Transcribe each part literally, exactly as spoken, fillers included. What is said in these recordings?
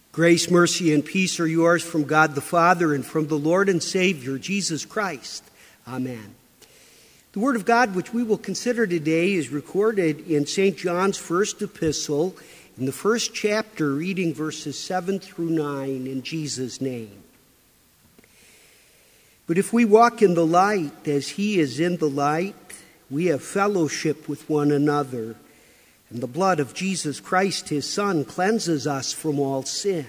Grace, mercy, and peace are yours from God the Father and from the Lord and Savior, Jesus Christ. Amen. The Word of God which we will consider today is recorded in Saint John's first epistle, in the first chapter, reading verses seven through nine in Jesus' name. But if we walk in the light as he is in the light, we have fellowship with one another. And the blood of Jesus Christ, his Son, cleanses us from all sin.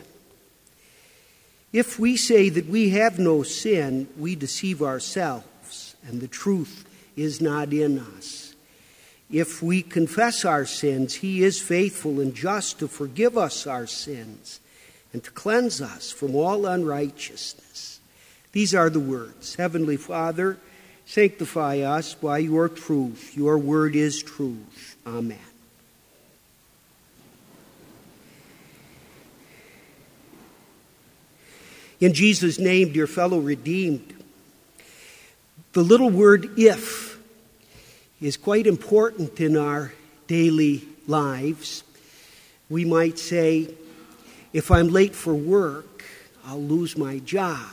If we say that we have no sin, we deceive ourselves, and the truth is not in us. If we confess our sins, he is faithful and just to forgive us our sins and to cleanse us from all unrighteousness. These are the words. Heavenly Father, sanctify us by your truth. Your word is truth. Amen. In Jesus' name, dear fellow redeemed, the little word if is quite important in our daily lives. We might say, if I'm late for work, I'll lose my job.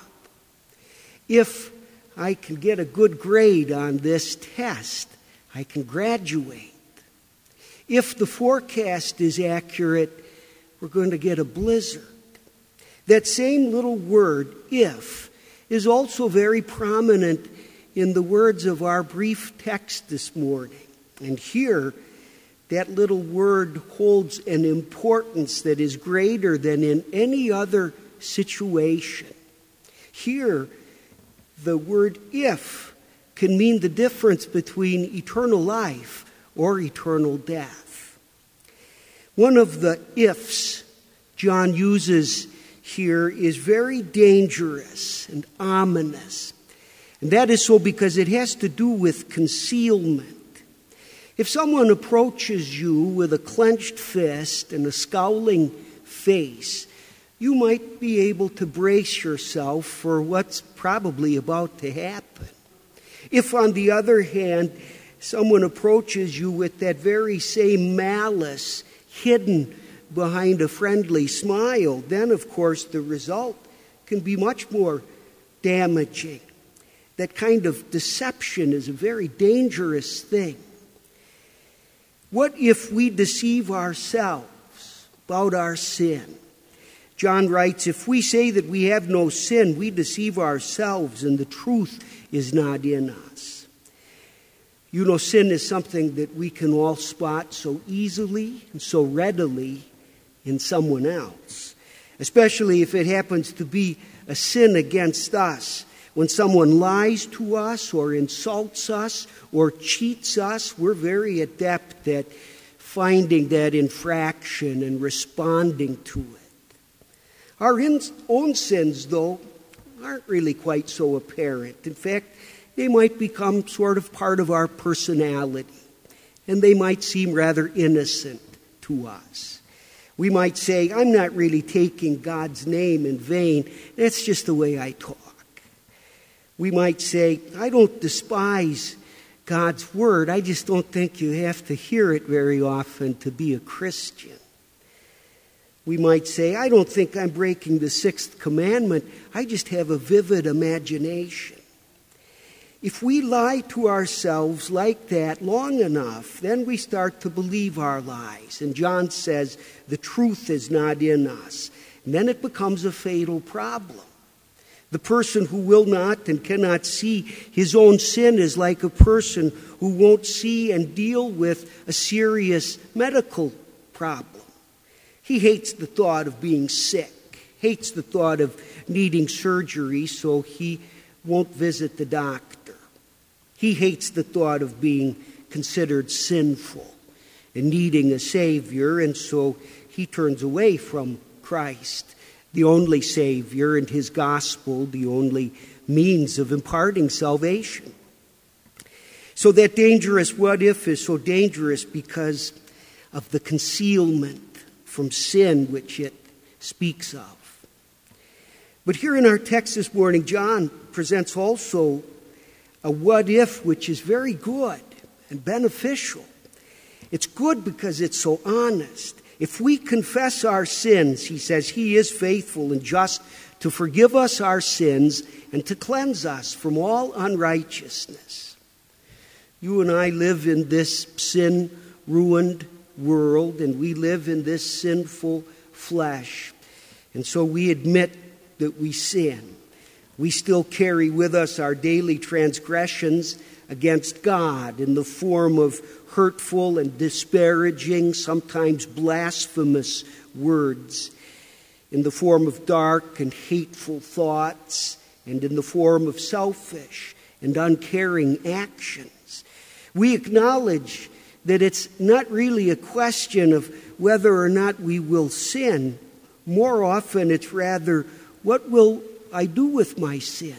If I can get a good grade on this test, I can graduate. If the forecast is accurate, we're going to get a blizzard. That same little word, if, is also very prominent in the words of our brief text this morning. And here, that little word holds an importance that is greater than in any other situation. Here, the word if can mean the difference between eternal life or eternal death. One of the ifs John uses here is very dangerous and ominous. And that is so because it has to do with concealment. If someone approaches you with a clenched fist and a scowling face, you might be able to brace yourself for what's probably about to happen. If, on the other hand, someone approaches you with that very same malice hidden behind a friendly smile, then, of course, the result can be much more damaging. That kind of deception is a very dangerous thing. What if we deceive ourselves about our sin? John writes, if we say that we have no sin, we deceive ourselves, and the truth is not in us. You know, sin is something that we can all spot so easily and so readily in someone else, especially if it happens to be a sin against us. When someone lies to us or insults us or cheats us, we're very adept at finding that infraction and responding to it. Our in- own sins, though, aren't really quite so apparent. In fact, they might become sort of part of our personality, and they might seem rather innocent to us. We might say, I'm not really taking God's name in vain. That's just the way I talk. We might say, I don't despise God's word. I just don't think you have to hear it very often to be a Christian. We might say, I don't think I'm breaking the sixth commandment. I just have a vivid imagination. If we lie to ourselves like that long enough, then we start to believe our lies. And John says the truth is not in us. And then it becomes a fatal problem. The person who will not and cannot see his own sin is like a person who won't see and deal with a serious medical problem. He hates the thought of being sick, hates the thought of needing surgery, so he won't visit the doctor. He hates the thought of being considered sinful and needing a Savior, and so he turns away from Christ, the only Savior, and his gospel, the only means of imparting salvation. So that dangerous what if is so dangerous because of the concealment from sin which it speaks of. But here in our text this morning, John presents also a what if which is very good and beneficial. It's good because it's so honest. If we confess our sins, he says, he is faithful and just to forgive us our sins and to cleanse us from all unrighteousness. You and I live in this sin-ruined world, and we live in this sinful flesh. And so we admit that we sin. We still carry with us our daily transgressions against God in the form of hurtful and disparaging, sometimes blasphemous words, in the form of dark and hateful thoughts, and in the form of selfish and uncaring actions. We acknowledge that it's not really a question of whether or not we will sin. More often, it's rather, what will I do with my sin?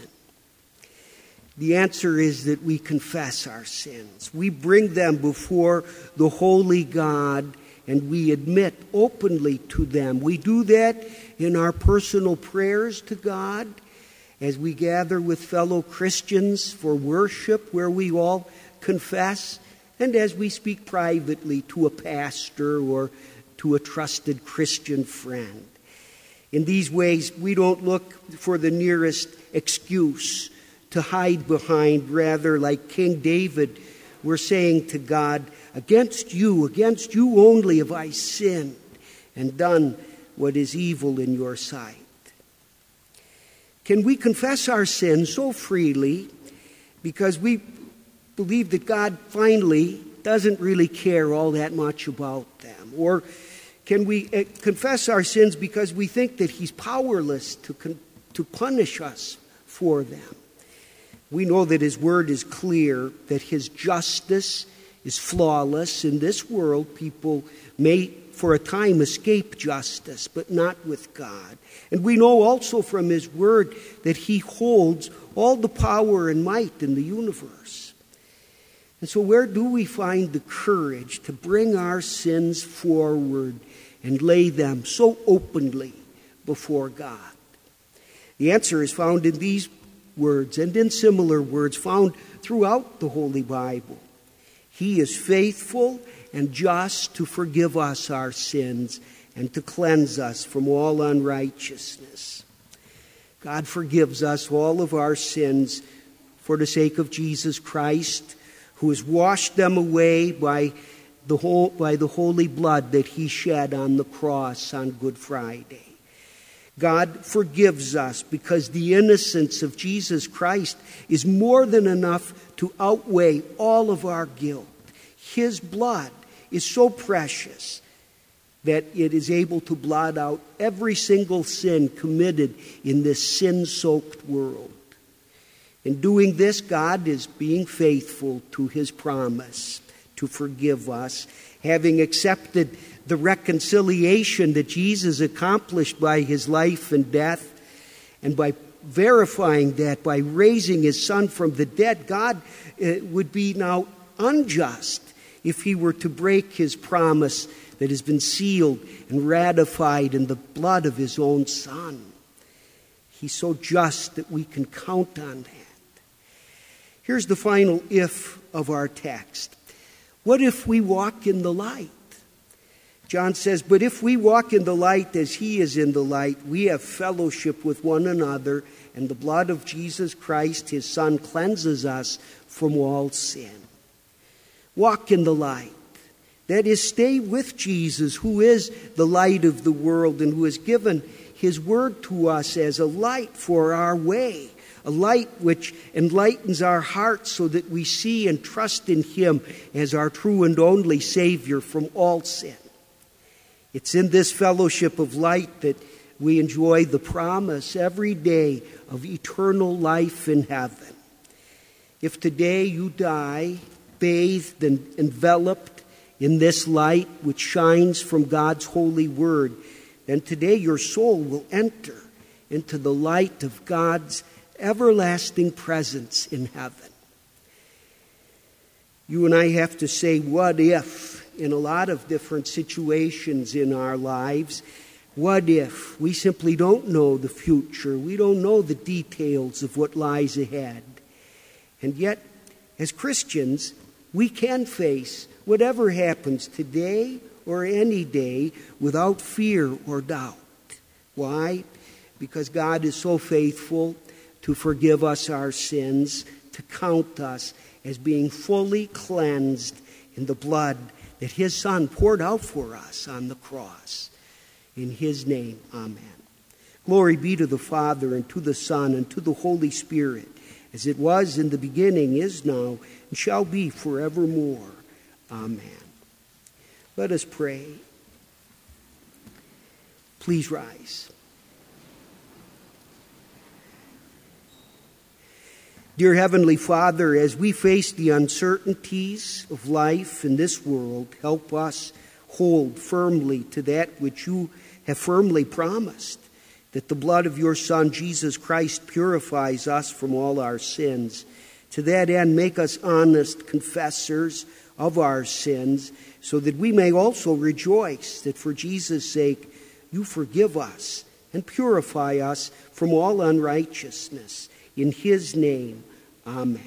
The answer is that we confess our sins. We bring them before the holy God, and we admit openly to them. We do that in our personal prayers to God, as we gather with fellow Christians for worship, where we all confess, and as we speak privately to a pastor or to a trusted Christian friend. In these ways, we don't look for the nearest excuse to hide behind. Rather, like King David, we're saying to God, against you, against you only have I sinned and done what is evil in your sight. Can we confess our sins so freely because we believe that God finally doesn't really care all that much about them? Or can we confess our sins because we think that he's powerless to, con- to punish us for them? We know that his word is clear, that his justice is flawless. In this world, people may for a time escape justice, but not with God. And we know also from his word that he holds all the power and might in the universe. And so where do we find the courage to bring our sins forward and lay them so openly before God? The answer is found in these words and in similar words found throughout the Holy Bible. He is faithful and just to forgive us our sins and to cleanse us from all unrighteousness. God forgives us all of our sins for the sake of Jesus Christ, who has washed them away by the whole, by the holy blood that he shed on the cross on Good Friday. God forgives us because the innocence of Jesus Christ is more than enough to outweigh all of our guilt. His blood is so precious that it is able to blot out every single sin committed in this sin-soaked world. In doing this, God is being faithful to his promise to forgive us, having accepted the reconciliation that Jesus accomplished by his life and death, and by verifying that by raising his son from the dead. God uh, would be now unjust if he were to break his promise that has been sealed and ratified in the blood of his own son. He's so just that we can count on that. Here's the final if of our text. What if we walk in the light? John says, but if we walk in the light as he is in the light, we have fellowship with one another, and the blood of Jesus Christ, his son, cleanses us from all sin. Walk in the light. That is, stay with Jesus, who is the light of the world and who has given his word to us as a light for our way, a light which enlightens our hearts so that we see and trust in him as our true and only Savior from all sin. It's in this fellowship of light that we enjoy the promise every day of eternal life in heaven. If today you die, bathed and enveloped in this light which shines from God's holy word, then today your soul will enter into the light of God's everlasting presence in heaven. You and I have to say, what if, in a lot of different situations in our lives, what if we simply don't know the future? We don't know the details of what lies ahead. And yet, as Christians, we can face whatever happens today or any day without fear or doubt. Why? Because God is so faithful to forgive us our sins, to count us as being fully cleansed in the blood that his Son poured out for us on the cross. In his name, amen. Glory be to the Father, and to the Son, and to the Holy Spirit, as it was in the beginning, is now, and shall be forevermore. Amen. Let us pray. Please rise. Dear Heavenly Father, as we face the uncertainties of life in this world, help us hold firmly to that which you have firmly promised, that the blood of your Son, Jesus Christ, purifies us from all our sins. To that end, make us honest confessors of our sins, so that we may also rejoice that for Jesus' sake you forgive us and purify us from all unrighteousness. In his name, amen.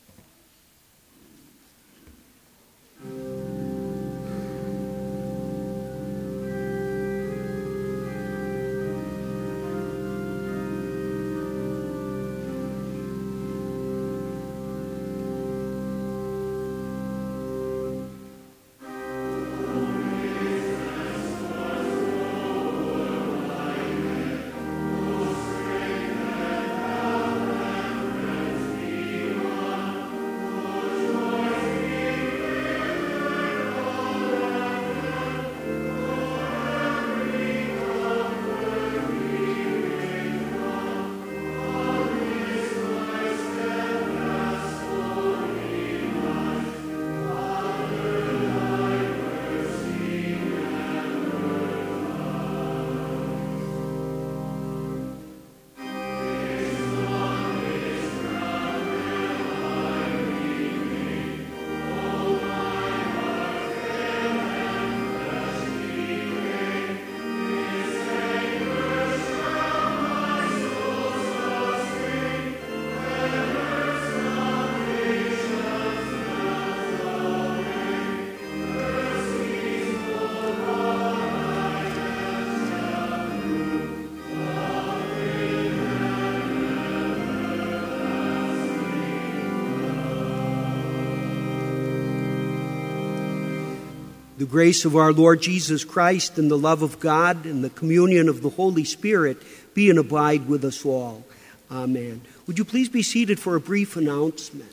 The grace of our Lord Jesus Christ and the love of God and the communion of the Holy Spirit be and abide with us all. Amen. Would you please be seated for a brief announcement?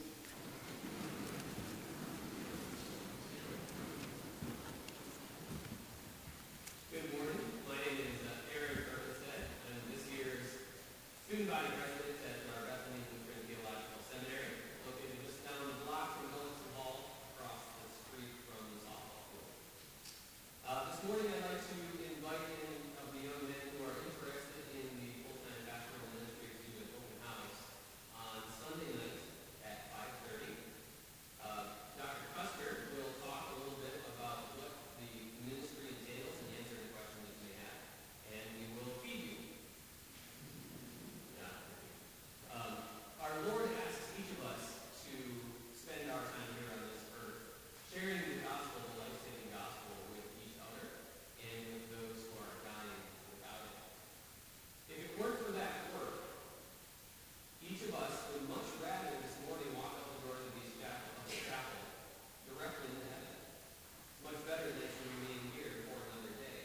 Good morning. My name is uh, Aaron Erkenstedt. I'm this year's student body president at our Bethany Lutheran Theological Seminary, located just down the block from Ellingson Hall, across the street from the softball field. Uh, this morning I'd like to invite in of the young men who are interested in the full-time pastoral ministry to an open house on Sunday night at five thirty. Uh, Doctor Custer will talk a little bit about what the ministry entails and answer any questions that you may have, and we will feed you. Yeah. Um, our Lord asks each of us to spend our time here on this earth sharing the gospel, the life-saving gospel, with each other and with those who are dying without it. If it weren't for that work, each of us would much rather this morning walk out the doors of these chapel, of the chapel directly into heaven. Much better than to remain here for another day.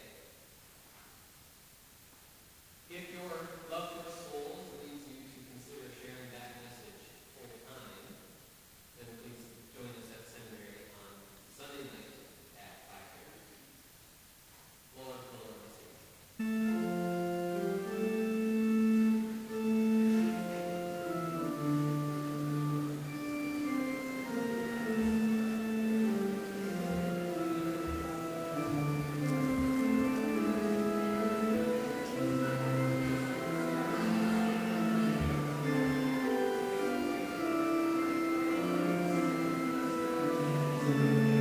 If your love for souls leads you to consider sharing that message full time, then please join us at the seminary on Sunday night at five thirty. Lord, the Lord bless you. Amen.